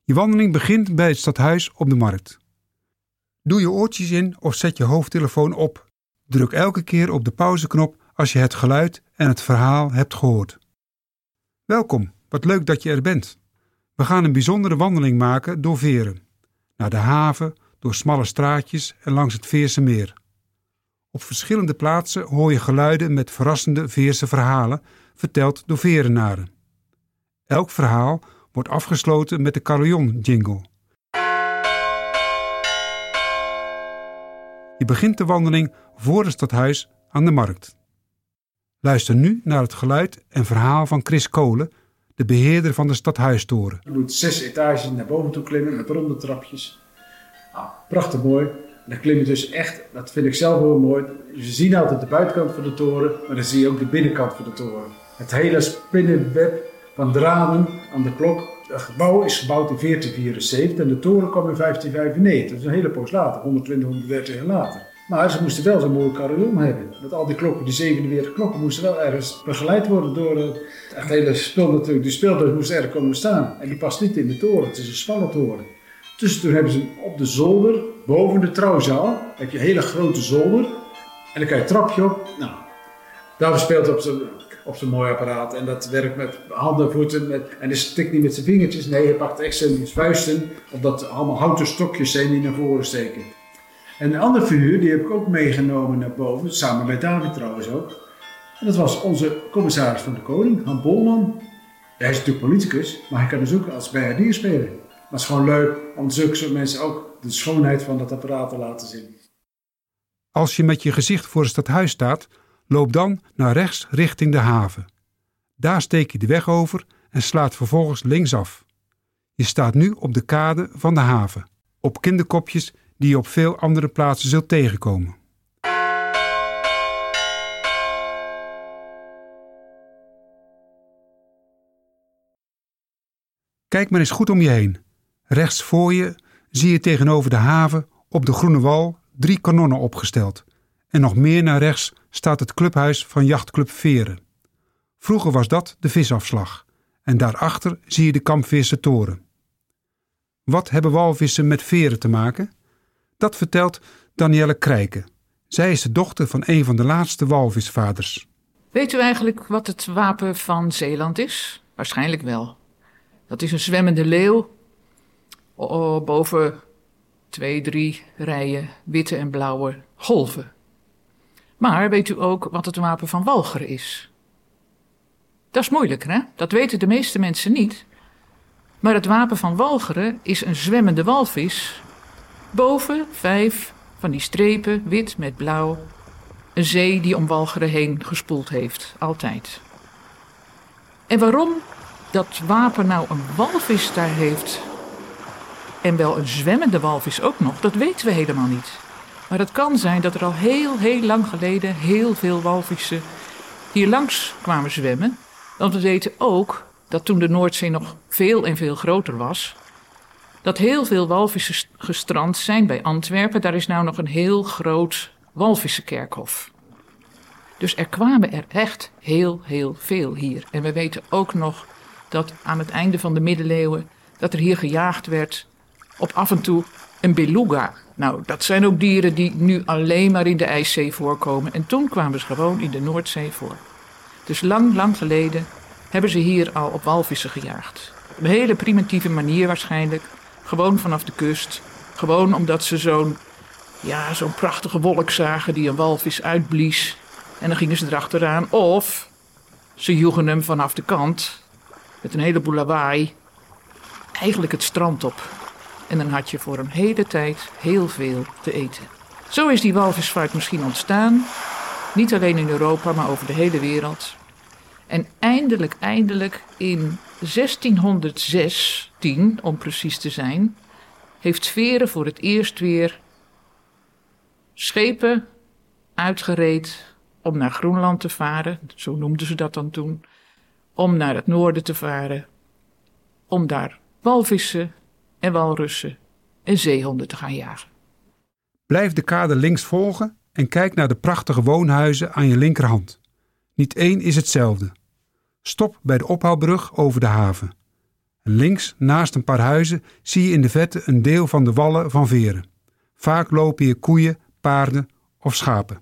Je wandeling begint bij het stadhuis op de markt. Doe je oortjes in of zet je hoofdtelefoon op. Druk elke keer op de pauzeknop als je het geluid en het verhaal hebt gehoord. Welkom, wat leuk dat je er bent. We gaan een bijzondere wandeling maken door Veeren. Naar de haven, door smalle straatjes en langs het Veerse meer. Op verschillende plaatsen hoor je geluiden met verrassende Veerse verhalen, verteld door Verenaren. Elk verhaal wordt afgesloten met de carillon-jingle. Je begint de wandeling voor het stadhuis aan de markt. Luister nu naar het geluid en verhaal van Chris Kolen, de beheerder van de stadhuistoren. Je moet 6 etages naar boven toe klimmen met ronde trapjes. Prachtig mooi. En dan klim je dus echt, dat vind ik zelf heel mooi. Je ziet altijd de buitenkant van de toren, maar dan zie je ook de binnenkant van de toren. Het hele spinnenweb van draden aan de klok. Het gebouw is gebouwd in 1474 en de toren kwam in 1595. Dat is een hele poos later, 120, 130 jaar later. Maar ze moesten wel zo'n mooie carillon hebben. Want al die klokken, die 47 klokken, moesten wel ergens begeleid worden door het hele spul natuurlijk. Die speeltuig moest ergens komen staan. En die past niet in de toren, het is een spannentoren. Dus toen hebben ze op de zolder, boven de trouwzaal, heb je een hele grote zolder. En dan kan je een trapje op. Nou, daar speelt op zo'n mooi apparaat. En dat werkt met handen, voeten. En hij stikt niet met zijn vingertjes. Nee, hij pakt echt zijn vuisten. Omdat het allemaal houten stokjes zijn die naar voren steken. En een andere figuur, die heb ik ook meegenomen naar boven. Samen met David trouwens ook. En dat was onze commissaris van de Koning, Han Bolman. Hij is natuurlijk politicus, maar hij kan dus ook als bijaardier spelen. Maar het is gewoon leuk om zulke soort mensen ook de schoonheid van dat apparaat te laten zien. Als je met je gezicht voor het stadhuis staat, loop dan naar rechts richting de haven. Daar steek je de weg over en slaat vervolgens linksaf. Je staat nu op de kade van de haven, op kinderkopjes die je op veel andere plaatsen zult tegenkomen. Kijk maar eens goed om je heen. Rechts voor je zie je tegenover de haven op de groene wal 3 kanonnen opgesteld. En nog meer naar rechts staat het clubhuis van Jachtclub Veeren. Vroeger was dat de visafslag. En daarachter zie je de Kampveerse toren. Wat hebben walvissen met veren te maken? Dat vertelt Danielle Krijken. Zij is de dochter van een van de laatste walvisvaders. Weet u eigenlijk wat het wapen van Zeeland is? Waarschijnlijk wel. Dat is een zwemmende leeuw. Boven 2, 3 rijen witte en blauwe golven. Maar weet u ook wat het wapen van Walcheren is? Dat is moeilijker, hè? Dat weten de meeste mensen niet. Maar het wapen van Walcheren is een zwemmende walvis. Boven 5 van die strepen, wit met blauw. Een zee die om Walcheren heen gespoeld heeft, altijd. En waarom dat wapen nou een walvis daar heeft, en wel een zwemmende walvis ook nog, dat weten we helemaal niet. Maar het kan zijn dat er al heel lang geleden heel veel walvissen hier langs kwamen zwemmen. Want we weten ook dat toen de Noordzee nog veel en veel groter was, dat heel veel walvissen gestrand zijn bij Antwerpen. Daar is nou nog een heel groot walvissenkerkhof. Dus er kwamen er echt heel veel hier. En we weten ook nog dat aan het einde van de middeleeuwen dat er hier gejaagd werd op af en toe een beluga. Nou, dat zijn ook dieren die nu alleen maar in de IJszee voorkomen. En toen kwamen ze gewoon in de Noordzee voor. Dus lang geleden hebben ze hier al op walvissen gejaagd. Op een hele primitieve manier waarschijnlijk. Gewoon vanaf de kust. Gewoon omdat ze zo'n prachtige wolk zagen die een walvis uitblies. En dan gingen ze erachteraan. Of ze joegen hem vanaf de kant met een heleboel lawaai eigenlijk het strand op. En dan had je voor een hele tijd heel veel te eten. Zo is die walvisvaart misschien ontstaan. Niet alleen in Europa, maar over de hele wereld. En eindelijk in 1616, om precies te zijn, heeft Veeren voor het eerst weer schepen uitgereed om naar Groenland te varen. Zo noemden ze dat dan toen. Om naar het noorden te varen. Om daar walvissen en walrussen en zeehonden te gaan jagen. Blijf de kade links volgen en kijk naar de prachtige woonhuizen aan je linkerhand. Niet één is hetzelfde. Stop bij de ophaalbrug over de haven. Links, naast een paar huizen, zie je in de verte een deel van de wallen van Veere. Vaak lopen hier koeien, paarden of schapen.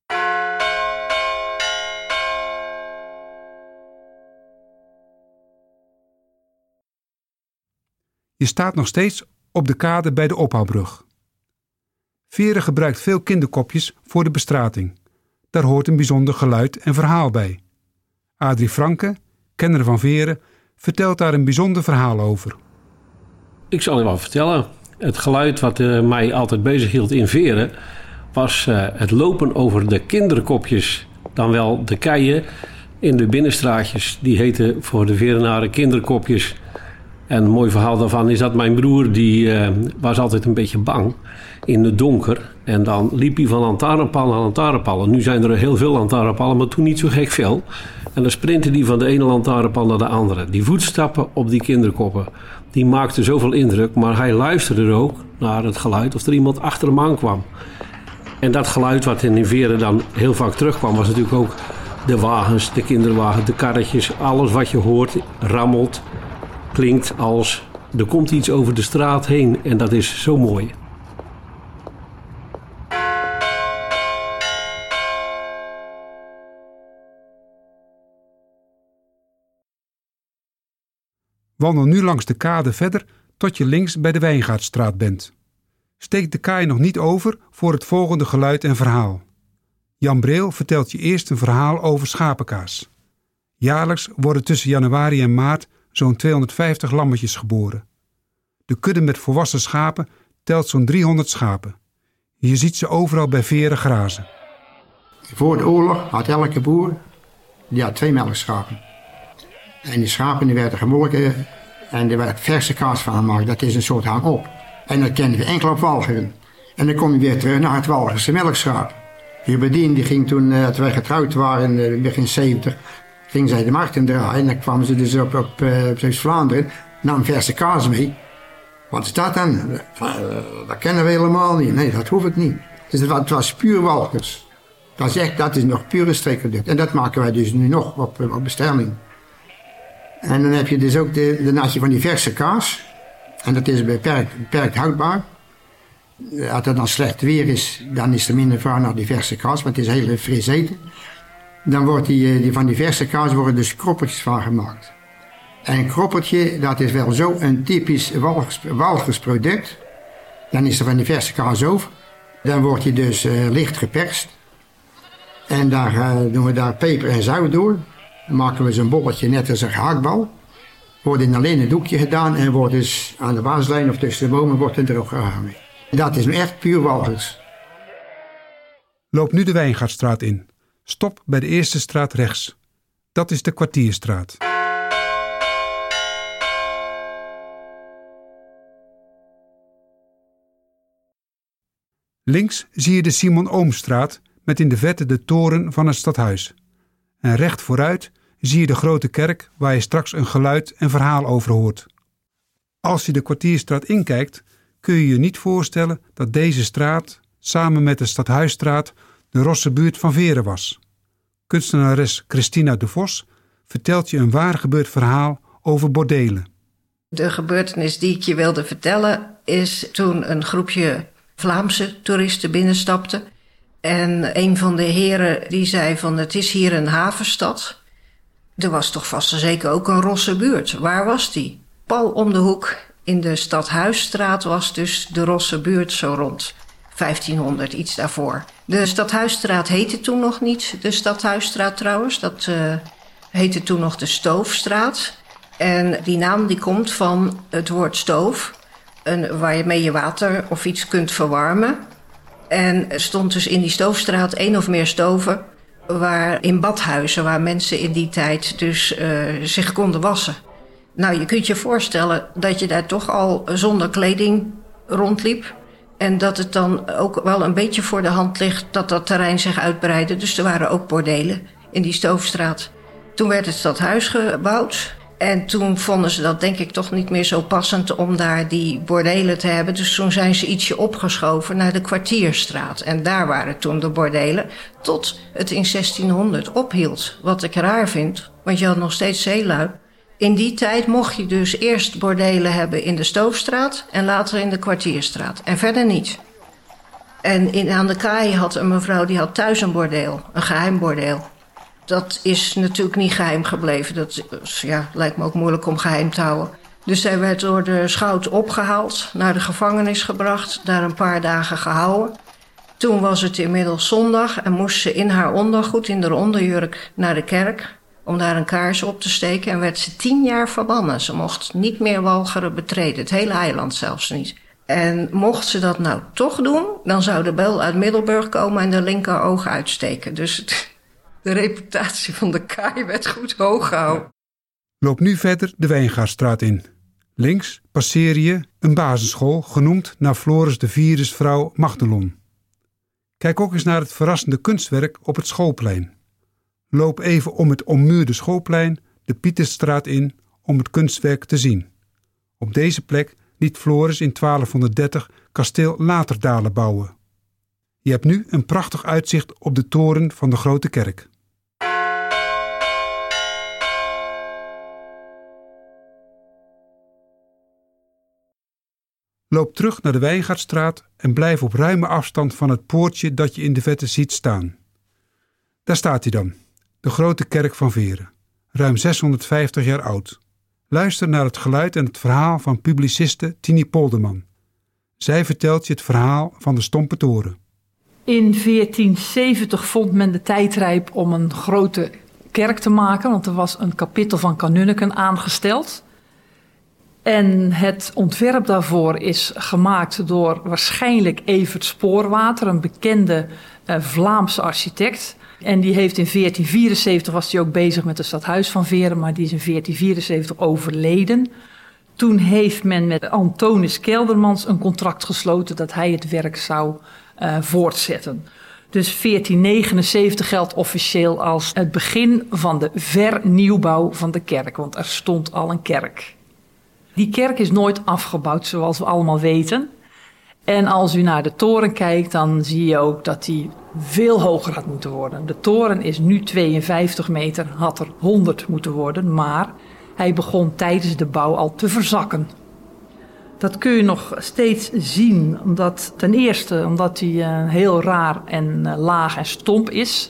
Je staat nog steeds op de kade bij de ophaalbrug. Veere gebruikt veel kinderkopjes voor de bestrating. Daar hoort een bijzonder geluid en verhaal bij. Adrie Franke, kenner van Veere, vertelt daar een bijzonder verhaal over. Ik zal je wel vertellen. Het geluid wat mij altijd bezig hield in Veere was het lopen over de kinderkopjes. Dan wel de keien in de binnenstraatjes. Die heten voor de Verenaren kinderkopjes. En een mooi verhaal daarvan is dat mijn broer, die was altijd een beetje bang in het donker. En dan liep hij van lantaarnpaal naar lantaarnpaal. Nu zijn er heel veel lantaarnpalen, maar toen niet zo gek veel. En dan sprintte hij van de ene lantaarnpaal naar de andere. Die voetstappen op die kinderkoppen, die maakten zoveel indruk. Maar hij luisterde ook naar het geluid of er iemand achter hem aankwam. En dat geluid wat in Veere dan heel vaak terugkwam, was natuurlijk ook de wagens, de kinderwagens, de karretjes. Alles wat je hoort, rammelt, klinkt als er komt iets over de straat heen. En dat is zo mooi. Wandel nu langs de kade verder tot je links bij de Wijngaardstraat bent. Steek de kaai nog niet over voor het volgende geluid en verhaal. Jan Breel vertelt je eerst een verhaal over schapenkaas. Jaarlijks worden tussen januari en maart zo'n 250 lammetjes geboren. De kudde met volwassen schapen telt zo'n 300 schapen. Je ziet ze overal bij Veere grazen. Voor de oorlog had elke boer 2 melkschapen. En die schapen die werden gemolken en er werd verse kaas van gemaakt. Dat is een soort hang-op. En dat kenden we enkel op Walcheren. En dan kom je weer terug naar het Walcherse melkschaap. Die bedien die ging toen wij getrouwd waren in begin 70, ging zij de markt in draaien. En dan kwamen ze dus op Zeeuws-Vlaanderen, nam verse kaas mee. Wat is dat dan? Dat kennen we helemaal niet. Nee, dat hoeft niet. Dus het was puur Walchers. Dat is nog pure streekproduct. En dat maken wij dus nu nog op bestelling. En dan heb je dus ook de natje van die verse kaas. En dat is beperkt houdbaar. Als het dan slecht weer is, dan is er minder vraag naar die verse kaas, want het is heel fris eten. Dan wordt van die verse kaas worden dus kroppertjes van gemaakt. En een kroppertje, dat is wel zo een typisch Walchers product. Dan is er van die verse kaas over. Dan wordt die dus licht geperst. En daar doen we daar peper en zout door. Dan maken we zo'n bolletje net als een gehaktbal. Wordt in een linnen doekje gedaan en wordt dus aan de waaslijn of tussen de bomen wordt er droog gehangen. Dat is nu echt puur Walchers. Loop nu de Wijngaardstraat in. Stop bij de eerste straat rechts. Dat is de Kwartierstraat. Links zie je de Simon Oomstraat met in de verte de toren van het stadhuis. En recht vooruit zie je de grote kerk waar je straks een geluid en verhaal over hoort. Als je de Kwartierstraat inkijkt, kun je je niet voorstellen dat deze straat, samen met de Stadhuisstraat, de rosse buurt van Veere was. Kunstenares Christina de Vos vertelt je een waar gebeurd verhaal over bordelen. De gebeurtenis die ik je wilde vertellen is toen een groepje Vlaamse toeristen binnenstapte. En een van de heren die zei van het is hier een havenstad. Er was toch vast en zeker ook een rosse buurt. Waar was die? Pal om de hoek in de Stadhuisstraat was dus de rosse buurt zo rond 1500, iets daarvoor. De Stadhuisstraat heette toen nog niet de Stadhuisstraat trouwens. Dat heette toen nog de Stoofstraat. En die naam die komt van het woord stoof, waarmee je water of iets kunt verwarmen. En er stond dus in die Stoofstraat 1 of meer stoven in badhuizen waar mensen in die tijd dus zich konden wassen. Nou, je kunt je voorstellen dat je daar toch al zonder kleding rondliep. En dat het dan ook wel een beetje voor de hand ligt dat dat terrein zich uitbreidde. Dus er waren ook bordelen in die Stoofstraat. Toen werd het stadhuis gebouwd. En toen vonden ze dat denk ik toch niet meer zo passend om daar die bordelen te hebben. Dus toen zijn ze ietsje opgeschoven naar de Kwartierstraat. En daar waren toen de bordelen tot het in 1600 ophield. Wat ik raar vind, want je had nog steeds zeelui In die tijd mocht je dus eerst bordelen hebben in de Stoofstraat en later in de Kwartierstraat. En verder niet. En aan de kaai had een mevrouw die had thuis een bordeel, een geheim bordeel. Dat is natuurlijk niet geheim gebleven. Dat lijkt me ook moeilijk om geheim te houden. Dus zij werd door de schout opgehaald, naar de gevangenis gebracht, daar een paar dagen gehouden. Toen was het inmiddels zondag en moest ze in haar ondergoed, in de onderjurk, naar de kerk om daar een kaars op te steken. En werd ze 10 jaar verbannen. Ze mocht niet meer Walcheren betreden, het hele eiland zelfs niet. En mocht ze dat nou toch doen, dan zou de bel uit Middelburg komen en de linkeroog uitsteken. Dus de reputatie van de kaai werd goed hoog gehouden. Loop nu verder de Wijngaardstraat in. Links passeer je een basisschool genoemd naar Floris de Vierdes vrouw Magdelon. Kijk ook eens naar het verrassende kunstwerk op het schoolplein. Loop even om het ommuurde schoolplein de Pietersstraat in om het kunstwerk te zien. Op deze plek liet Floris in 1230 kasteel Laterdalen bouwen. Je hebt nu een prachtig uitzicht op de toren van de Grote Kerk. Loop terug naar de Wijngaardstraat en blijf op ruime afstand van het poortje dat je in de verte ziet staan. Daar staat hij dan, de Grote Kerk van Veere, ruim 650 jaar oud. Luister naar het geluid en het verhaal van publiciste Tini Polderman. Zij vertelt je het verhaal van de Stompe Toren. In 1470 vond men de tijd rijp om een grote kerk te maken, want er was een kapittel van kanunniken aangesteld. En het ontwerp daarvoor is gemaakt door waarschijnlijk Evert Spoorwater, een bekende Vlaamse architect. En die heeft in 1474, was hij ook bezig met het stadhuis van Veere, maar die is in 1474 overleden. Toen heeft men met Antonis Keldermans een contract gesloten dat hij het werk zou voortzetten. Dus 1479 geldt officieel als het begin van de vernieuwbouw van de kerk, want er stond al een kerk. Die kerk is nooit afgebouwd, zoals we allemaal weten. En als u naar de toren kijkt, dan zie je ook dat die veel hoger had moeten worden. De toren is nu 52 meter, had er 100 moeten worden, maar hij begon tijdens de bouw al te verzakken. Dat kun je nog steeds zien, ten eerste omdat hij heel raar en laag en stomp is.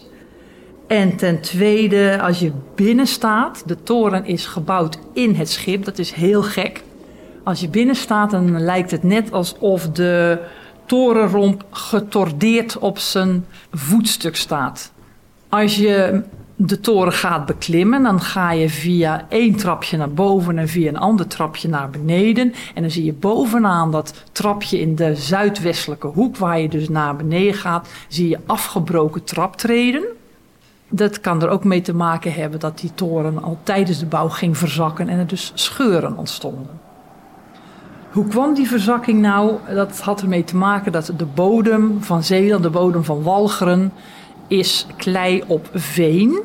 En ten tweede, als je binnen staat, de toren is gebouwd in het schip, dat is heel gek. Als je binnen staat, dan lijkt het net alsof de torenromp getordeerd op zijn voetstuk staat. Als je de toren gaat beklimmen, dan ga je via 1 trapje naar boven en via een ander trapje naar beneden. En dan zie je bovenaan dat trapje in de zuidwestelijke hoek, waar je dus naar beneden gaat, zie je afgebroken traptreden. Dat kan er ook mee te maken hebben dat die toren al tijdens de bouw ging verzakken en er dus scheuren ontstonden. Hoe kwam die verzakking nou? Dat had ermee te maken dat de bodem van Zeeland, de bodem van Walcheren, is klei op veen.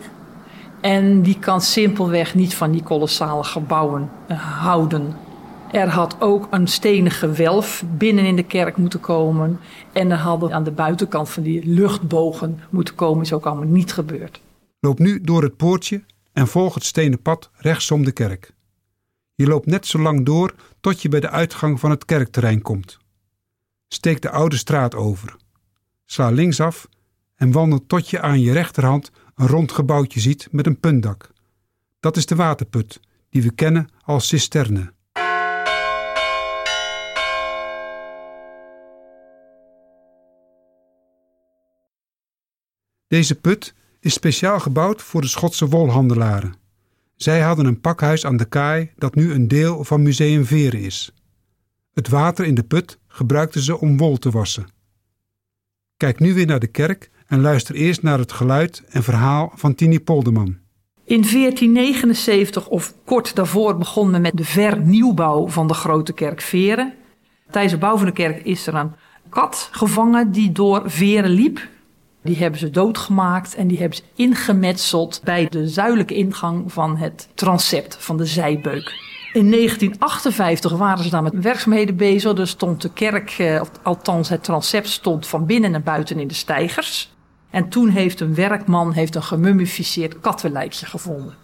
En die kan simpelweg niet van die kolossale gebouwen houden. Er had ook een stenen gewelf binnen in de kerk moeten komen. En er hadden aan de buitenkant van die luchtbogen moeten komen. Is ook allemaal niet gebeurd. Loop nu door het poortje en volg het stenen pad rechtsom de kerk. Je loopt net zo lang door tot je bij de uitgang van het kerkterrein komt. Steek de oude straat over. Sla linksaf en wandel tot je aan je rechterhand een rond gebouwtje ziet met een puntdak. Dat is de waterput, die we kennen als cisterne. Deze put is speciaal gebouwd voor de Schotse wolhandelaren. Zij hadden een pakhuis aan de kaai dat nu een deel van Museum Veere is. Het water in de put gebruikten ze om wol te wassen. Kijk nu weer naar de kerk en luister eerst naar het geluid en verhaal van Tini Polderman. In 1479 of kort daarvoor begon men met de vernieuwbouw van de Grote Kerk Veere. Tijdens de bouw van de kerk is er een kat gevangen die door Veere liep. Die hebben ze doodgemaakt en die hebben ze ingemetseld bij de zuidelijke ingang van het transept, van de zijbeuk. In 1958 waren ze daar met werkzaamheden bezig. Er stond de kerk, althans het transept, stond van binnen naar buiten in de steigers. En toen heeft een werkman een gemummificeerd kattenlijkje gevonden.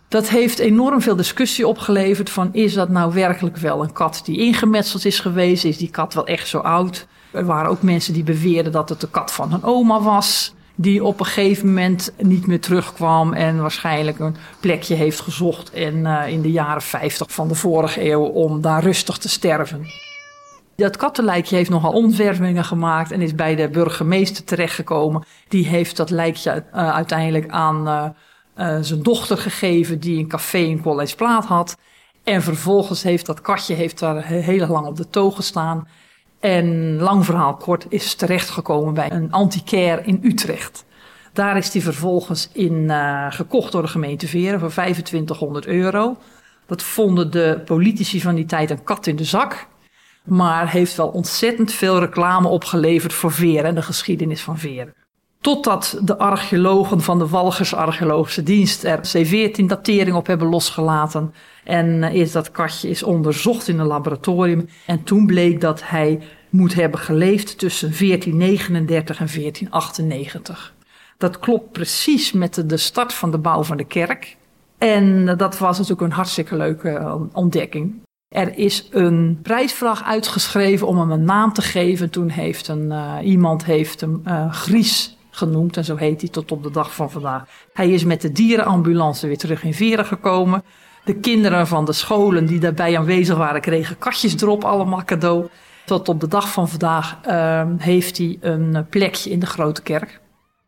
Dat heeft enorm veel discussie opgeleverd van is dat nou werkelijk wel een kat die ingemetseld is geweest? Is die kat wel echt zo oud? Er waren ook mensen die beweerden dat het de kat van hun oma was, die op een gegeven moment niet meer terugkwam en waarschijnlijk een plekje heeft gezocht in de jaren 50 van de vorige eeuw om daar rustig te sterven. Dat kattenlijkje heeft nogal omzwervingen gemaakt en is bij de burgemeester terechtgekomen. Die heeft dat lijkje uiteindelijk aan zijn dochter gegeven die een café in College Plaat had. En vervolgens heeft dat katje daar heel lang op de toog gestaan. En lang verhaal kort is terechtgekomen bij een antiquaire in Utrecht. Daar is die vervolgens gekocht door de gemeente Veeren voor €2500. Dat vonden de politici van die tijd een kat in de zak. Maar heeft wel ontzettend veel reclame opgeleverd voor Veeren en de geschiedenis van Veeren. Totdat de archeologen van de Walchers Archeologische Dienst er C14-datering op hebben losgelaten. En is dat katje is onderzocht in een laboratorium. En toen bleek dat hij moet hebben geleefd tussen 1439 en 1498. Dat klopt precies met de start van de bouw van de kerk. En dat was natuurlijk een hartstikke leuke ontdekking. Er is een prijsvraag uitgeschreven om hem een naam te geven. Toen heeft iemand hem Gries genoemd en zo heet hij tot op de dag van vandaag. Hij is met de dierenambulance weer terug in Veeren gekomen. De kinderen van de scholen die daarbij aanwezig waren kregen katjes erop, allemaal cadeau. Tot op de dag van vandaag heeft hij een plekje in de Grote Kerk.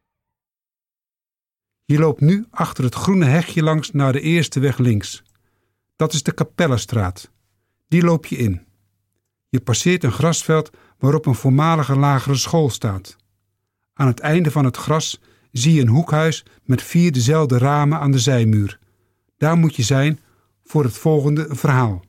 Je loopt nu achter het groene hegje langs naar de eerste weg links. Dat is de Kapellenstraat. Die loop je in. Je passeert een grasveld waarop een voormalige lagere school staat. Aan het einde van het gras zie je een hoekhuis met 4 dezelfde ramen aan de zijmuur. Daar moet je zijn voor het volgende verhaal.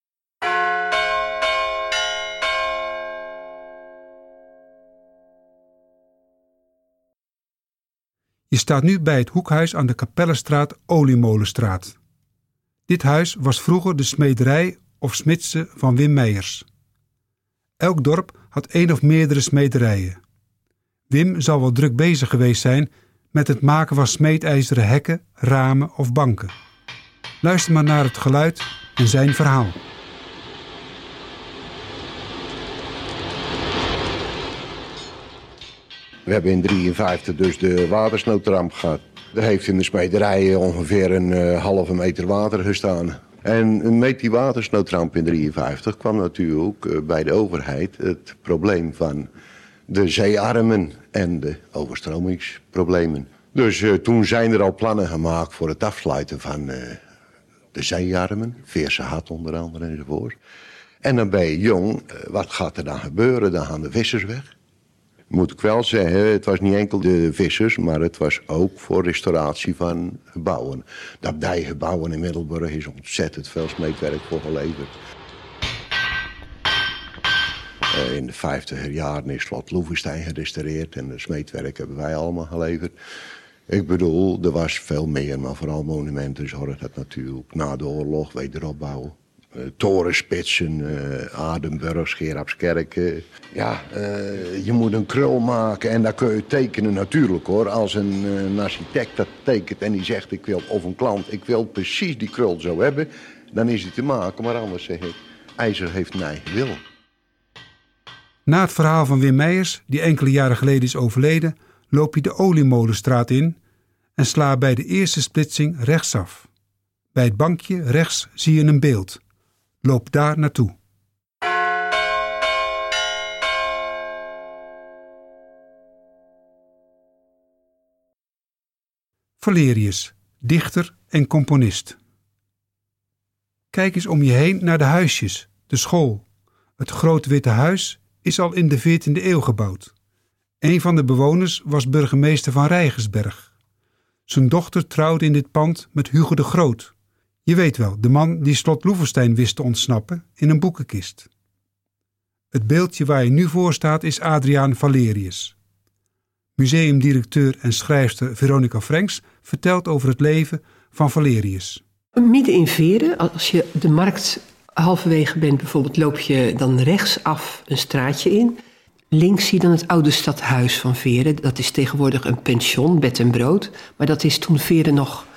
Je staat nu bij het hoekhuis aan de Kapellenstraat Oliemolenstraat. Dit huis was vroeger de smederij of smidse van Wim Meijers. Elk dorp had 1 of meerdere smederijen. Wim zal wel druk bezig geweest zijn met het maken van smeedijzeren hekken, ramen of banken. Luister maar naar het geluid en zijn verhaal. We hebben in 1953 dus de watersnoodramp gehad. Er heeft in de smederij ongeveer een halve meter water gestaan. En met die watersnoodramp in 1953 kwam natuurlijk bij de overheid het probleem van de zeearmen en de overstromingsproblemen. Dus toen zijn er al plannen gemaakt voor het afsluiten van de zeearmen, Veerse Hat onder andere enzovoort. En dan ben je jong, wat gaat er dan gebeuren? Dan gaan de vissers weg. Moet ik wel zeggen, het was niet enkel de vissers, maar het was ook voor restauratie van gebouwen. De abdijgebouwen in Middelburg is ontzettend veel smeedwerk voor geleverd. In de 50er jaren is slot Loevestein gerestaureerd en de smeedwerk hebben wij allemaal geleverd. Ik bedoel, er was veel meer, maar vooral monumenten zorgden dat natuurlijk na de oorlog, wederopbouw. Torenspitsen, Adenburg, Gerardskerk. Je moet een krul maken en daar kun je tekenen natuurlijk hoor. Als een architect dat tekent en die zegt ik wil, of een klant, ik wil precies die krul zo hebben. Dan is die te maken, maar anders zeg ik, ijzer heeft een eigen wil. Na het verhaal van Wim Meijers, die enkele jaren geleden is overleden, loop je de Oliemolenstraat in en sla bij de eerste splitsing rechtsaf. Bij het bankje rechts zie je een beeld. Loop daar naartoe. Valerius, dichter en componist. Kijk eens om je heen naar de huisjes, de school. Het grote witte huis is al in de 14e eeuw gebouwd. Een van de bewoners was burgemeester van Rijgersberg. Zijn dochter trouwde in dit pand met Hugo de Groot. Je weet wel, de man die slot Loevestein wist te ontsnappen in een boekenkist. Het beeldje waar je nu voor staat is Adriaan Valerius. Museumdirecteur en schrijfster Veronica Franks vertelt over het leven van Valerius. Midden in Veeren, als je de markt halverwege bent bijvoorbeeld, loop je dan rechtsaf een straatje in. Links zie je dan het oude stadhuis van Veeren. Dat is tegenwoordig een pension, bed en brood. Maar dat is toen Veeren nog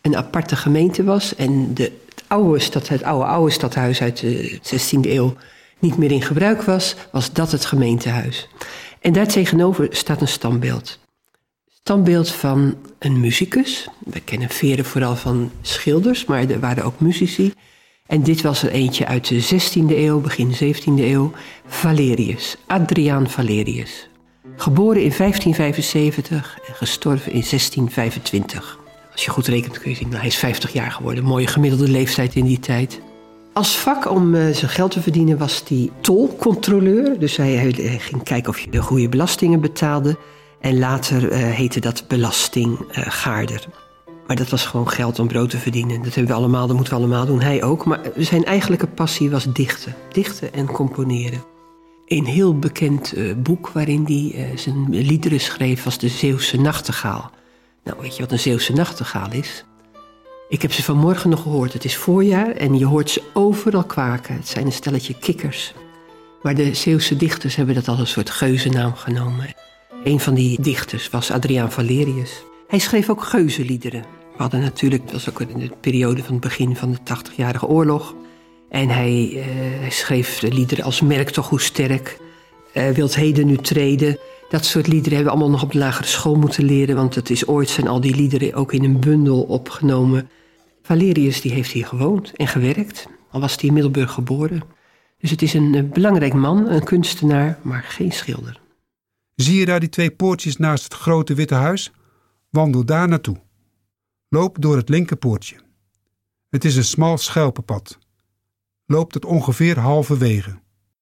een aparte gemeente was en het oude stadhuis uit de 16e eeuw niet meer in gebruik was dat het gemeentehuis. En daartegenover staat een standbeeld. Standbeeld van een muzikus. We kennen Veere vooral van schilders, maar er waren ook muzici. En dit was er eentje uit de 16e eeuw, begin 17e eeuw. Valerius, Adriaan Valerius. Geboren in 1575 en gestorven in 1625. Als je goed rekent kun je zien, hij is 50 jaar geworden. Mooie gemiddelde leeftijd in die tijd. Als vak om zijn geld te verdienen was hij tolcontroleur. Dus hij ging kijken of je de goede belastingen betaalde. En later heette dat belastinggaarder. Maar dat was gewoon geld om brood te verdienen. Dat hebben we allemaal, dat moeten we allemaal doen. Hij ook. Maar zijn eigenlijke passie was dichten. Dichten en componeren. Een heel bekend boek waarin hij zijn liederen schreef was de Zeeuwse Nachtegaal. Nou, weet je wat een Zeeuwse nachtegaal is? Ik heb ze vanmorgen nog gehoord. Het is voorjaar en je hoort ze overal kwaken. Het zijn een stelletje kikkers. Maar de Zeeuwse dichters hebben dat als een soort geuzennaam genomen. Een van die dichters was Adriaan Valerius. Hij schreef ook geuzenliederen. We hadden natuurlijk, dat was ook in de periode van het begin van de 80-jarige oorlog. En hij schreef liederen als Merk toch hoe sterk, Wilt heden nu treden. Dat soort liederen hebben we allemaal nog op de lagere school moeten leren, want het is ooit zijn al die liederen ook in een bundel opgenomen. Valerius die heeft hier gewoond en gewerkt, al was hij in Middelburg geboren. Dus het is een belangrijk man, een kunstenaar, maar geen schilder. Zie je daar die 2 poortjes naast het grote witte huis? Wandel daar naartoe. Loop door het linkerpoortje. Het is een smal schelpenpad. Loop tot ongeveer halverwege.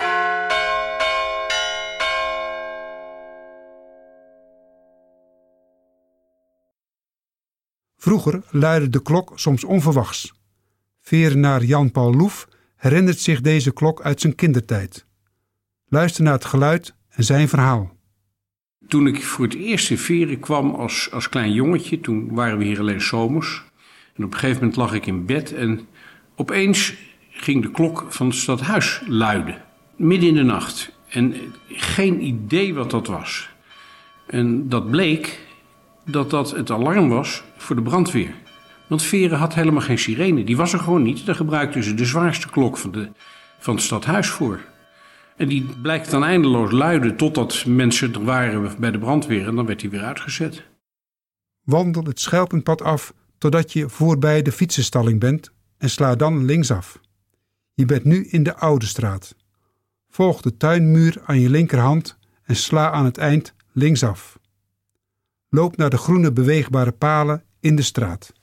Vroeger luidde de klok soms onverwachts. Verenaar Jan Paul Loef herinnert zich deze klok uit zijn kindertijd. Luister naar het geluid en zijn verhaal. Toen ik voor het eerst in Veere kwam als klein jongetje, toen waren we hier alleen 's zomers. En op een gegeven moment lag ik in bed en opeens ging de klok van het stadhuis luiden. Midden in de nacht. En geen idee wat dat was. En dat bleek dat dat het alarm was voor de brandweer. Want Veere had helemaal geen sirene. Die was er gewoon niet. Daar gebruikten ze de zwaarste klok van het stadhuis voor. En die blijkt dan eindeloos luiden totdat mensen er waren bij de brandweer. En dan werd die weer uitgezet. Wandel het schelpenpad af totdat je voorbij de fietsenstalling bent en sla dan linksaf. Je bent nu in de Oude Straat. Volg de tuinmuur aan je linkerhand en sla aan het eind linksaf. Loop naar de groene beweegbare palen in de straat.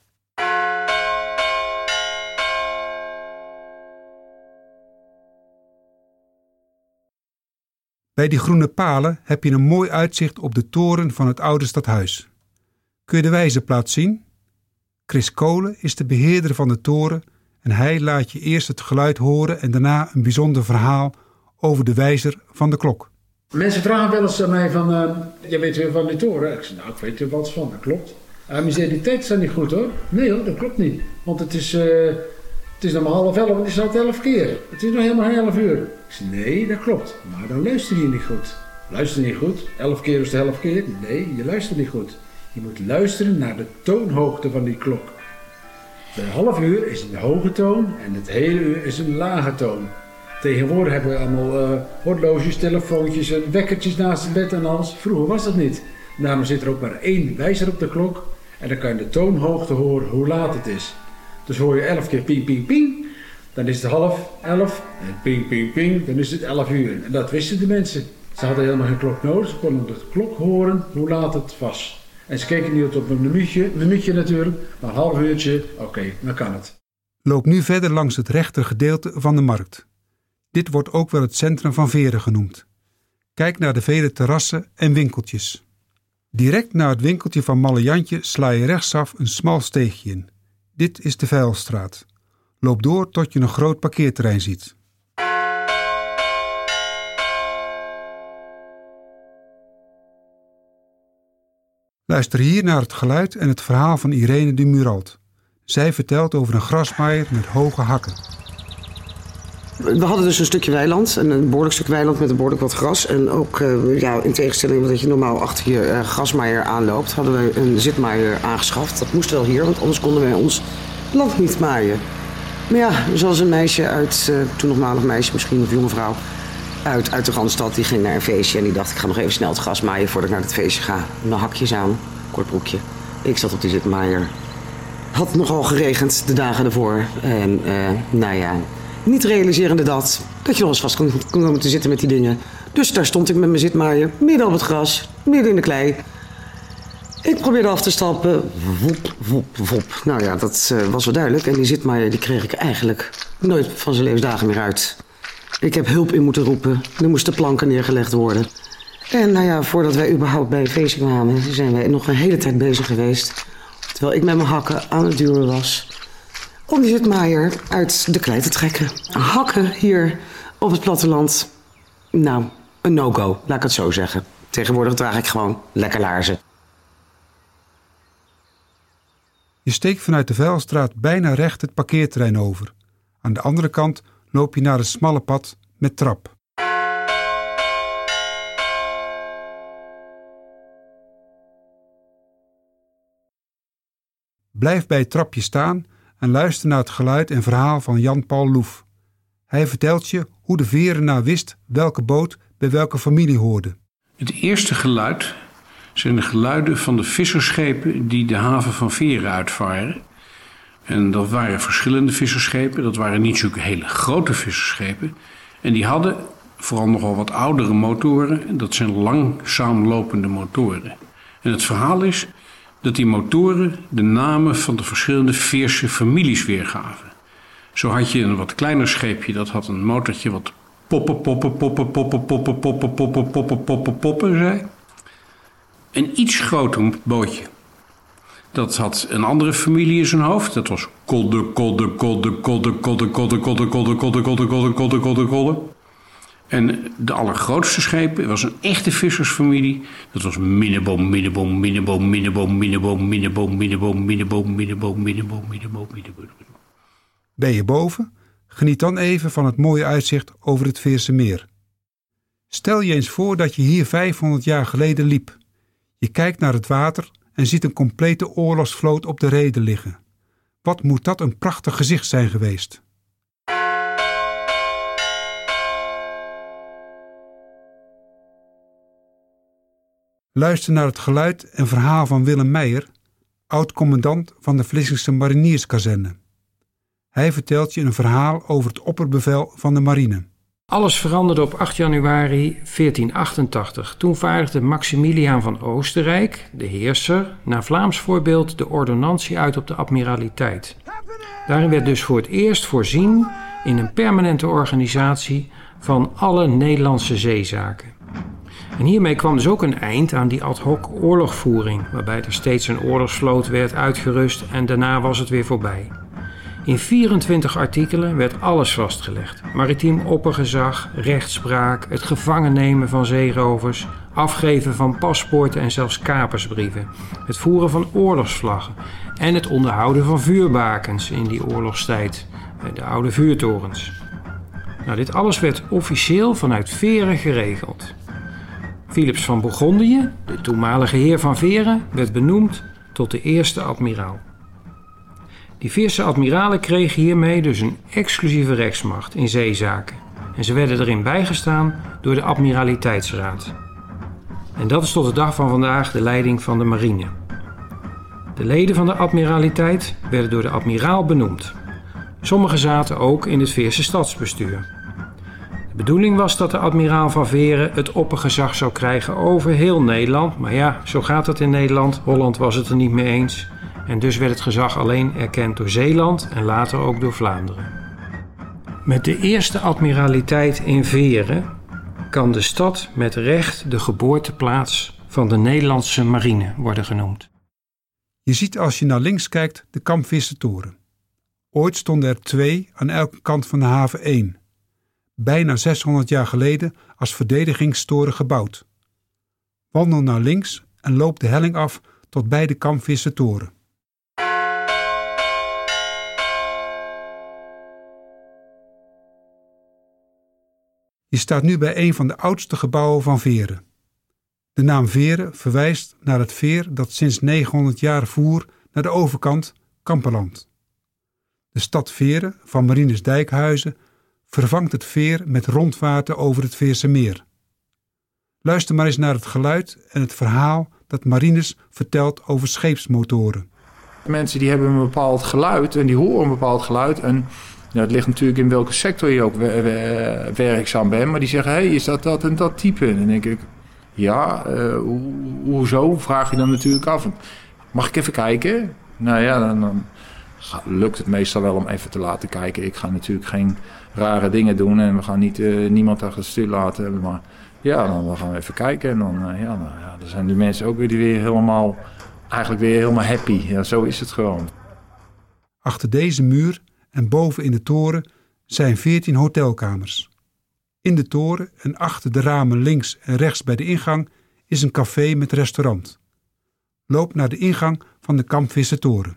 Bij die groene palen heb je een mooi uitzicht op de toren van het oude stadhuis. Kun je de wijzerplaat zien? Chris Kolen is de beheerder van de toren en hij laat je eerst het geluid horen en daarna een bijzonder verhaal over de wijzer van de klok. Mensen vragen wel eens aan mij van, jij weet weer van die toren? Ik zeg, nou, ik weet er wat eens van, dat klopt. Maar zei, die tijd staat niet goed hoor. Nee hoor, dat klopt niet. Want het is nog maar 10:30, want het staat 11 keer. Het is nog helemaal 11 uur. Ik zeg, nee, dat klopt. Maar dan luister je niet goed. Luister niet goed? 11 keer is de 11 keer? Nee, je luistert niet goed. Je moet luisteren naar de toonhoogte van die klok. De half uur is een hoge toon en het hele uur is een lage toon. Tegenwoordig hebben we allemaal horloges, telefoontjes en wekkertjes naast het bed en alles. Vroeger was dat niet. Daarom zit er ook maar 1 wijzer op de klok en dan kan je de toonhoogte horen hoe laat het is. Dus hoor je 11 keer ping, ping, ping, dan is het 10:30 en ping, ping, ping, dan is het 11 uur. En dat wisten de mensen. Ze hadden helemaal geen klok nodig, ze konden op de klok horen hoe laat het was. En ze keken niet op een minuutje natuurlijk, maar een half uurtje, oké, dan kan het. Loop nu verder langs het rechter gedeelte van de markt. Dit wordt ook wel het centrum van Veere genoemd. Kijk naar de vele terrassen en winkeltjes. Direct na het winkeltje van Malle Jantje sla je rechtsaf een smal steegje in. Dit is de Veilstraat. Loop door tot je een groot parkeerterrein ziet. Luister hier naar het geluid en het verhaal van Irene de Muralt. Zij vertelt over een grasmaaier met hoge hakken. We hadden dus een stukje weiland, een behoorlijk stuk weiland met een behoorlijk wat gras. En ook in tegenstelling met dat je normaal achter je grasmaaier aanloopt, hadden we een zitmaaier aangeschaft. Dat moest wel hier, want anders konden wij ons land niet maaien. Maar ja, zoals een meisje uit, toen nog malig meisje misschien, of jonge vrouw, uit de Randstad, die ging naar een feestje en die dacht, ik ga nog even snel het gras maaien voordat ik naar het feestje ga. Mijn hakjes aan, kort broekje. Ik zat op die zitmaaier. Had nogal geregend de dagen ervoor. En niet realiserende dat je nog eens vast kon komen te zitten met die dingen. Dus daar stond ik met mijn zitmaaier, midden op het gras, midden in de klei. Ik probeerde af te stappen. Wop, wop, wop. Nou ja, dat was wel duidelijk. En die zitmaaier die kreeg ik eigenlijk nooit van zijn levensdagen meer uit. Ik heb hulp in moeten roepen. Er moesten planken neergelegd worden. En voordat wij überhaupt bij een feestje kwamen, zijn wij nog een hele tijd bezig geweest. Terwijl ik met mijn hakken aan het duwen was om die zitmaaier uit de klei te trekken. Hakken hier op het platteland, nou, een no-go, laat ik het zo zeggen. Tegenwoordig draag ik gewoon lekker laarzen. Je steekt vanuit de Veilstraat bijna recht het parkeerterrein over. Aan de andere kant loop je naar het smalle pad met trap. Blijf bij het trapje staan en luister naar het geluid en verhaal van Jan-Paul Loef. Hij vertelt je hoe de Verenaar wist welke boot bij welke familie hoorde. Het eerste geluid zijn de geluiden van de vissersschepen die de haven van Veeren uitvaren. En dat waren verschillende vissersschepen. Dat waren niet zulke hele grote vissersschepen. En die hadden vooral nogal wat oudere motoren. Dat zijn langzaam lopende motoren. En het verhaal is dat die motoren de namen van de verschillende Veerse families weergaven. Zo had je een wat kleiner scheepje, dat had een motortje wat poppen, poppen, poppen, poppen, poppen, poppen, poppen, poppen, poppen, poppen zei. Een iets groter bootje, dat had een andere familie in zijn hoofd. Dat was kolder, kolder, kolder, kolder, kolder, kolder, kolder, kolder, kolder, kolder, kolder, kolder, kolder, kolder. En de allergrootste schepen was een echte vissersfamilie. Dat was minneboom, minneboom, minneboom, minneboom, minneboom, minneboom, minneboom, minneboom, minneboom, minneboom, minneboom, minneboom. Ben je boven? Geniet dan even van het mooie uitzicht over het Veerse Meer. Stel je eens voor dat je hier 500 jaar geleden liep. Je kijkt naar het water en ziet een complete oorlogsvloot op de reede liggen. Wat moet dat een prachtig gezicht zijn geweest? Luister naar het geluid en verhaal van Willem Meijer, oud-commandant van de Vlissingse Marinierskazerne. Hij vertelt je een verhaal over het opperbevel van de marine. Alles veranderde op 8 januari 1488. Toen vaardigde Maximiliaan van Oostenrijk, de heerser, naar Vlaams voorbeeld de ordonnantie uit op de admiraliteit. Daarin werd dus voor het eerst voorzien in een permanente organisatie van alle Nederlandse zeezaken. En hiermee kwam dus ook een eind aan die ad hoc oorlogvoering, waarbij er steeds een oorlogsvloot werd uitgerust en daarna was het weer voorbij. In 24 artikelen werd alles vastgelegd. Maritiem oppergezag, rechtspraak, het gevangen nemen van zeerovers, afgeven van paspoorten en zelfs kapersbrieven, het voeren van oorlogsvlaggen en het onderhouden van vuurbakens in die oorlogstijd, de oude vuurtorens. Nou, dit alles werd officieel vanuit Veeren geregeld. Philips van Bourgondië, de toenmalige heer van Veeren, werd benoemd tot de eerste admiraal. Die Veerse admiralen kregen hiermee dus een exclusieve rechtsmacht in zeezaken. En ze werden erin bijgestaan door de Admiraliteitsraad. En dat is tot de dag van vandaag de leiding van de marine. De leden van de admiraliteit werden door de admiraal benoemd. Sommigen zaten ook in het Veerse stadsbestuur. De bedoeling was dat de admiraal van Veeren het oppergezag zou krijgen over heel Nederland. Maar ja, zo gaat het in Nederland. Holland was het er niet mee eens. En dus werd het gezag alleen erkend door Zeeland en later ook door Vlaanderen. Met de eerste admiraliteit in Veeren kan de stad met recht de geboorteplaats van de Nederlandse marine worden genoemd. Je ziet als je naar links kijkt de Kampvissertoren. Ooit stonden er 2 aan elke kant van de haven 1. Bijna 600 jaar geleden als verdedigingstoren gebouwd. Wandel naar links en loop de helling af tot bij de Kampvissertoren. Je staat nu bij een van de oudste gebouwen van Veere. De naam Veere verwijst naar het veer dat sinds 900 jaar voer naar de overkant, Kamperland. De stad Veere van Marinus Dijkhuizen vervangt het veer met rondvaarten over het Veerse meer. Luister maar eens naar het geluid en het verhaal dat Marinus vertelt over scheepsmotoren. Mensen die hebben een bepaald geluid en die horen een bepaald geluid. En ja, het ligt natuurlijk in welke sector je ook werkzaam bent. Maar die zeggen, hey, is dat en dat type? En dan denk ik, ja, hoezo? Vraag je dan natuurlijk af. Mag ik even kijken? Nou ja, dan lukt het meestal wel om even te laten kijken. Ik ga natuurlijk geen rare dingen doen en we gaan niet niemand achter het stuur laten. Maar ja, dan gaan we even kijken. En dan zijn die mensen ook weer helemaal happy. Ja, zo is het gewoon. Achter deze muur en boven in de toren zijn 14 hotelkamers. In de toren en achter de ramen links en rechts bij de ingang is een café met restaurant. Loop naar de ingang van de Kampvissertoren.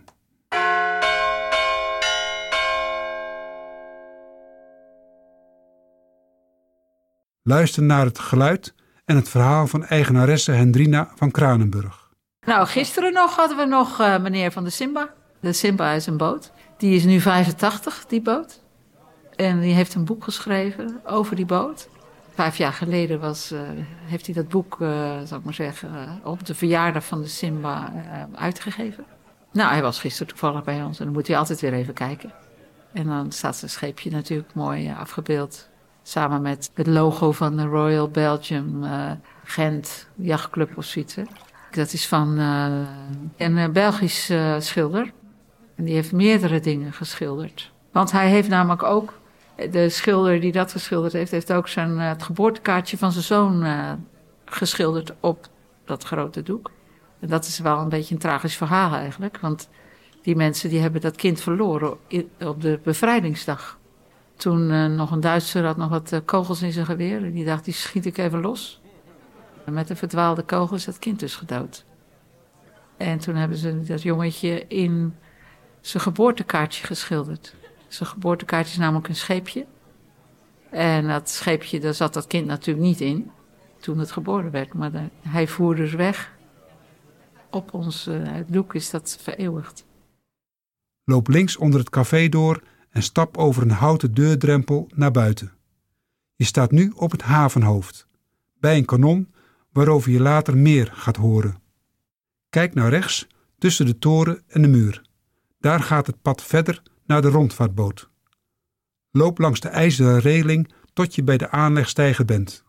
Luister naar het geluid en het verhaal van eigenaresse Hendrina van Kranenburg. Nou, gisteren nog hadden we nog meneer van de Simba. De Simba is een boot. Die is nu 85, die boot. En die heeft een boek geschreven over die boot. 5 jaar geleden heeft hij dat boek, zal ik maar zeggen, op de verjaardag van de Simba uitgegeven. Nou, hij was gisteren toevallig bij ons en dan moet hij altijd weer even kijken. En dan staat zijn scheepje natuurlijk mooi afgebeeld. Samen met het logo van de Royal Belgium Gent Jachtclub of zoiets. Dat is van een Belgisch schilder. En die heeft meerdere dingen geschilderd. Want hij heeft namelijk ook, de schilder die dat geschilderd heeft ook het geboortekaartje van zijn zoon geschilderd op dat grote doek. En dat is wel een beetje een tragisch verhaal eigenlijk. Want die mensen die hebben dat kind verloren op de bevrijdingsdag. Toen nog een Duitser had nog wat kogels in zijn geweer. En die dacht, die schiet ik even los. En met de verdwaalde kogel is dat kind dus gedood. En toen hebben ze dat jongetje in zijn geboortekaartje geschilderd. Zijn geboortekaartje is namelijk een scheepje. En dat scheepje, daar zat dat kind natuurlijk niet in toen het geboren werd. Maar hij voer dus weg. Op ons doek is dat vereeuwigd. Loop links onder het café door en stap over een houten deurdrempel naar buiten. Je staat nu op het havenhoofd, bij een kanon waarover je later meer gaat horen. Kijk naar rechts tussen de toren en de muur. Daar gaat het pad verder naar de rondvaartboot. Loop langs de ijzeren reling tot je bij de aanlegstijger bent.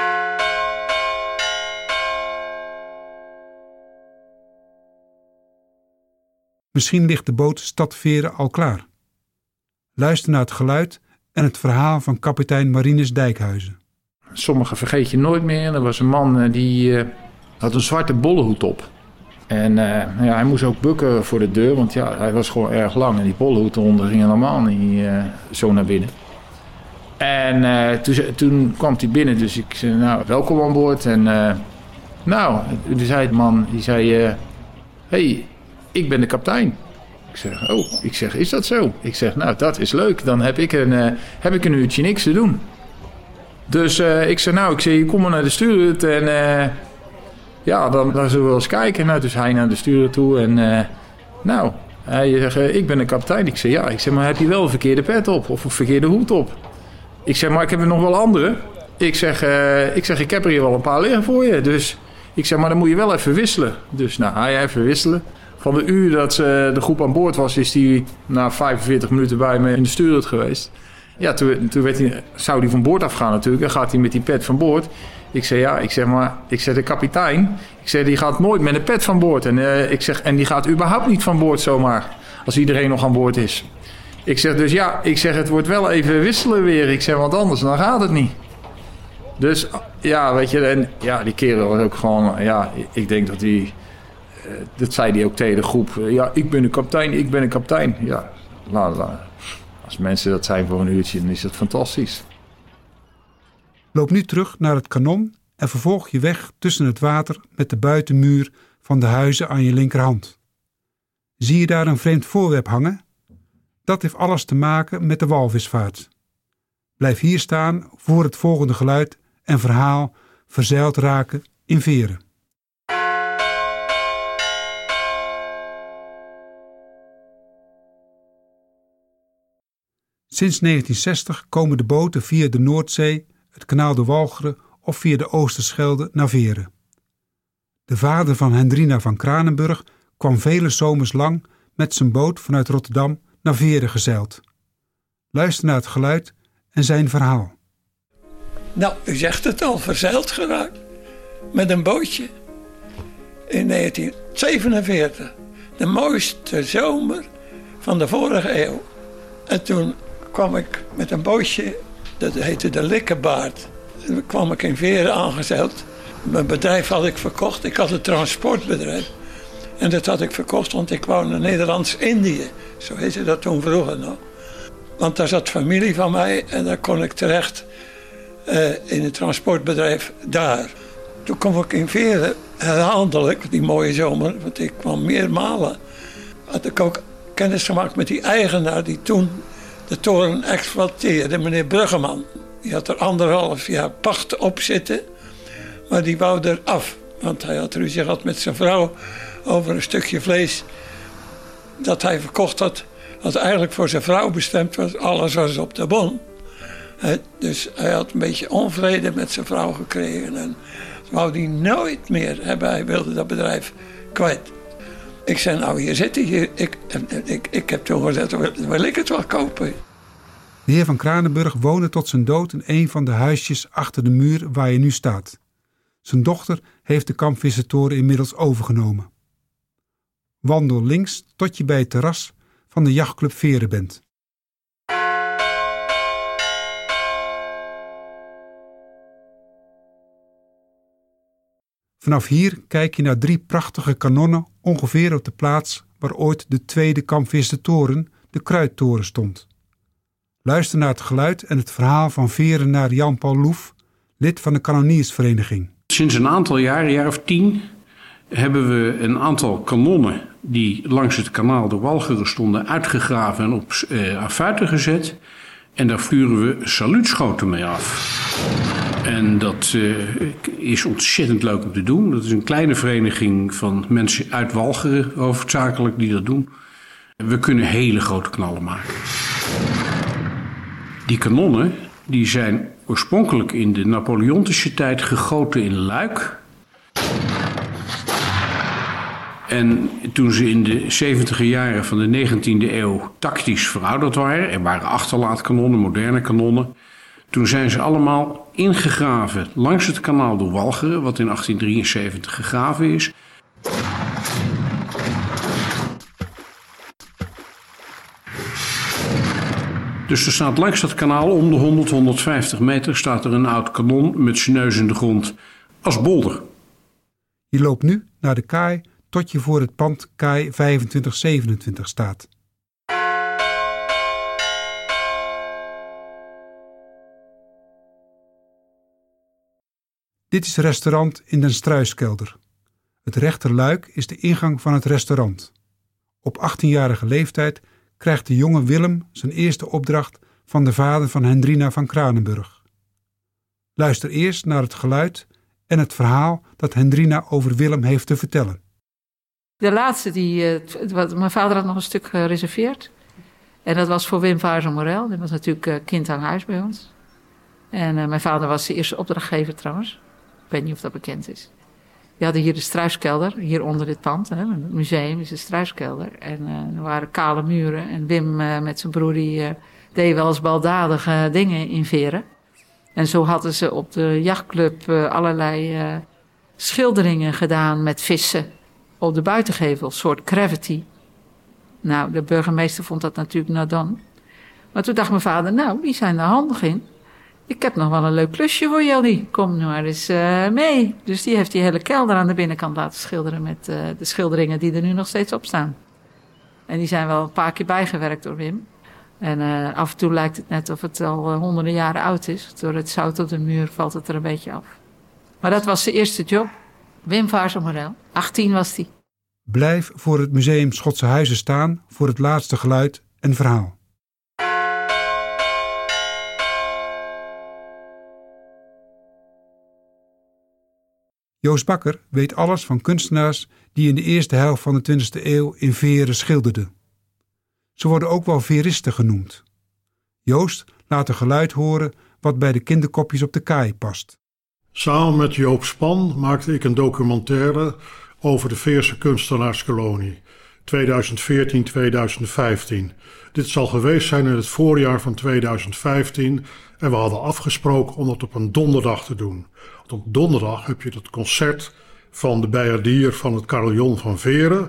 Misschien ligt de boot Stad Veere al klaar. Luister naar het geluid en het verhaal van kapitein Marinus Dijkhuizen. Sommige vergeet je nooit meer. Er was een man die had een zwarte bollehoed op. En hij moest ook bukken voor de deur, want ja, hij was gewoon erg lang. En die bollehoed eronder ging helemaal niet zo naar binnen. En toen kwam hij binnen, dus ik zei, nou, welkom aan boord. En toen zei de man, hey, ik ben de kapitein. Ik zeg, is dat zo? Ik zeg, nou, dat is leuk. Dan heb ik een uurtje niks te doen. Dus ik zei, je kom maar naar de stuurhut en dan zullen we wel eens kijken. Nou, dus hij naar de stuurhut toe en hij zegt, ik ben de kapitein. Ik zeg, ja. Ik zeg, maar heb je wel een verkeerde pet op of een verkeerde hoed op? Ik zeg, maar ik heb er nog wel andere. Ik zeg, ik heb er hier wel een paar liggen voor je. Dus ik zeg, maar dan moet je wel even wisselen. Dus hij even wisselen. Van de uur dat de groep aan boord was, is hij na 45 minuten bij me in de stuurhut geweest. Ja, toen zou hij van boord afgaan natuurlijk. En gaat hij met die pet van boord. Ik zeg, ja, de kapitein. Ik zeg, die gaat nooit met een pet van boord. En die gaat überhaupt niet van boord zomaar. Als iedereen nog aan boord is. Ik zeg, dus ja, het wordt wel even wisselen weer. Ik zeg, want anders dan gaat het niet. Dus ja, weet je, en ja, die kerel was ook gewoon, ja, ik denk dat hij... dat zei hij ook tegen de groep. Ja, ik ben een kapitein. Ja, als mensen dat zijn voor een uurtje, dan is dat fantastisch. Loop nu terug naar het kanon en vervolg je weg tussen het water met de buitenmuur van de huizen aan je linkerhand. Zie je daar een vreemd voorwerp hangen? Dat heeft alles te maken met de walvisvaart. Blijf hier staan voor het volgende geluid en verhaal verzeild raken in Veere. Sinds 1960 komen de boten via de Noordzee, het kanaal de Walcheren of via de Oosterschelde naar Veere. De vader van Hendrina van Kranenburg kwam vele zomers lang met zijn boot vanuit Rotterdam naar Veere gezeild. Luister naar het geluid en zijn verhaal. Nou, u zegt het al, verzeild geraakt met een bootje in 1947. De mooiste zomer van de vorige eeuw. En toen kwam ik met een bootje, dat heette de Likkebaard. Toen kwam ik in Veere aangezeild. Mijn bedrijf had ik verkocht. Ik had een transportbedrijf. En dat had ik verkocht, want ik wou naar Nederlands-Indië. Zo heette dat toen vroeger nog. Want daar zat familie van mij en daar kon ik terecht in het transportbedrijf daar. Toen kwam ik in Veere, herhaaldelijk, die mooie zomer, want ik kwam meermalen. Had ik ook kennis gemaakt met die eigenaar die toen de toren exploiteerde, meneer Bruggeman. Die had er 1,5 jaar pacht op zitten, maar die wou er af. Want hij had ruzie gehad met zijn vrouw over een stukje vlees dat hij verkocht had. Wat eigenlijk voor zijn vrouw bestemd was. Alles was op de bon. Dus hij had een beetje onvrede met zijn vrouw gekregen. En dat wou hij nooit meer hebben. Hij wilde dat bedrijf kwijt. Ik zei, nou hier zit hij. Hier. Ik heb toen gezegd, wil ik het wel kopen? De heer van Kranenburg woonde tot zijn dood in een van de huisjes achter de muur waar je nu staat. Zijn dochter heeft de kampvissertoren inmiddels overgenomen. Wandel links tot je bij het terras van de jachtclub Veere bent. Vanaf hier kijk je naar 3 prachtige kanonnen ongeveer op de plaats waar ooit de tweede kampvissertoren, de Kruittoren, stond. Luister naar het geluid en het verhaal van Verenaar Jan-Paul Loef, lid van de kanoniersvereniging. Sinds een aantal jaren, een jaar of 10, hebben we een aantal kanonnen die langs het kanaal de Walcheren stonden uitgegraven en op affuiten gezet. En daar vuren we saluutschoten mee af. En dat is ontzettend leuk om te doen. Dat is een kleine vereniging van mensen uit Walcheren, hoofdzakelijk, die dat doen. We kunnen hele grote knallen maken. Die kanonnen die zijn oorspronkelijk in de Napoleontische tijd gegoten in Luik. En toen ze in de 70e jaren van de 19e eeuw tactisch verouderd waren, er waren achterlaatkanonnen, moderne kanonnen, toen zijn ze allemaal ingegraven langs het kanaal de Walcheren, wat in 1873 gegraven is. Dus er staat langs dat kanaal om de 100, 150 meter staat er een oud kanon met zijn neus in de grond als bolder. Je loopt nu naar de kaai tot je voor het pand kaai 2527 staat. Dit is het restaurant in den Struiskelder. Het rechterluik is de ingang van het restaurant. Op 18-jarige leeftijd krijgt de jonge Willem zijn eerste opdracht van de vader van Hendrina van Kranenburg. Luister eerst naar het geluid en het verhaal dat Hendrina over Willem heeft te vertellen. De laatste, mijn vader had nog een stuk gereserveerd. En dat was voor Wim Vaarzel-Morel. Die was natuurlijk kind aan huis bij ons. En mijn vader was de eerste opdrachtgever trouwens. Ik weet niet of dat bekend is. Die hadden hier de Struiskelder, hier onder dit pand. Hè, het museum is de Struiskelder. En er waren kale muren. En Wim met zijn broer die deed wel eens baldadige dingen in Veere. En zo hadden ze op de jachtclub allerlei schilderingen gedaan met vissen op de buitengevel, een soort gravity. Nou, de burgemeester vond dat natuurlijk nou dan. Maar toen dacht mijn vader, nou, die zijn er handig in. Ik heb nog wel een leuk klusje voor jullie. Kom nou maar eens mee. Dus die heeft die hele kelder aan de binnenkant laten schilderen met de schilderingen die er nu nog steeds op staan. En die zijn wel een paar keer bijgewerkt door Wim. En af en toe lijkt het net of het al honderden jaren oud is. Door het zout op de muur valt het er een beetje af. Maar dat was zijn eerste job. Wim Vaarzel-Morel. 18 was hij. Blijf voor het museum Schotse Huizen staan voor het laatste geluid en verhaal. Joost Bakker weet alles van kunstenaars die in de eerste helft van de 20e eeuw in Veere schilderden. Ze worden ook wel veristen genoemd. Joost laat een geluid horen wat bij de kinderkopjes op de kaai past. Samen met Joop Span maakte ik een documentaire over de Veerse kunstenaarskolonie 2014-2015. Dit zal geweest zijn in het voorjaar van 2015 en we hadden afgesproken om dat op een donderdag te doen. Want op donderdag heb je het concert van de bijaardier van het carillon van Veere,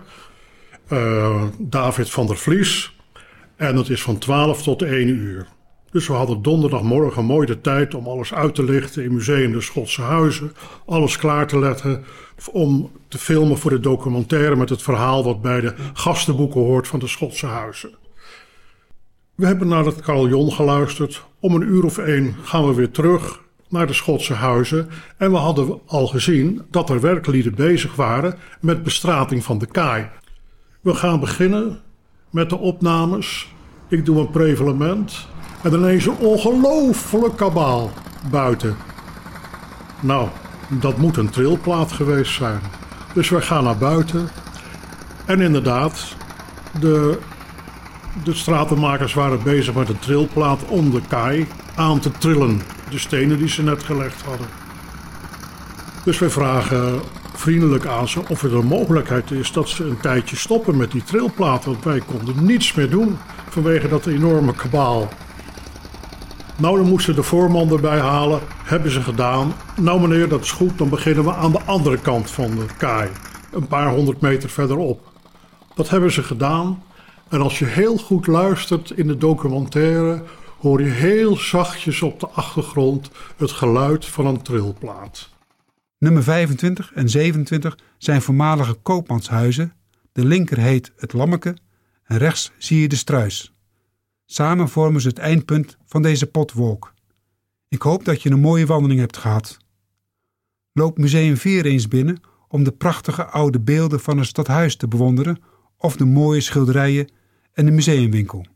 David van der Vlies, en dat is van 12 tot 1 uur. Dus we hadden donderdagmorgen mooi de tijd om alles uit te lichten in Museum de Schotse Huizen, alles klaar te leggen om te filmen voor de documentaire met het verhaal wat bij de gastenboeken hoort van de Schotse Huizen. We hebben naar het carillon geluisterd. Om 1:01 gaan we weer terug naar de Schotse Huizen en we hadden al gezien dat er werklieden bezig waren met bestrating van de kaai. We gaan beginnen met de opnames. Ik doe een prevelement en ineens een ongelooflijk kabaal buiten. Nou, dat moet een trilplaat geweest zijn. Dus wij gaan naar buiten en inderdaad, de stratenmakers waren bezig met een trilplaat om de kaai aan te trillen. De stenen die ze net gelegd hadden. Dus wij vragen vriendelijk aan ze of er een mogelijkheid is dat ze een tijdje stoppen met die trilplaat. Want wij konden niets meer doen vanwege dat enorme kabaal. Nou, dan moesten de voorman erbij halen. Hebben ze gedaan. Nou meneer, dat is goed. Dan beginnen we aan de andere kant van de kaai. Een paar 100 meter verderop. Dat hebben ze gedaan. En als je heel goed luistert in de documentaire, hoor je heel zachtjes op de achtergrond het geluid van een trilplaat. Nummer 25 en 27 zijn voormalige koopmanshuizen. De linker heet het Lammeke en rechts zie je de Struis. Samen vormen ze het eindpunt van deze potwalk. Ik hoop dat je een mooie wandeling hebt gehad. Loop Museum Veere eens binnen om de prachtige oude beelden van het stadhuis te bewonderen of de mooie schilderijen en de museumwinkel.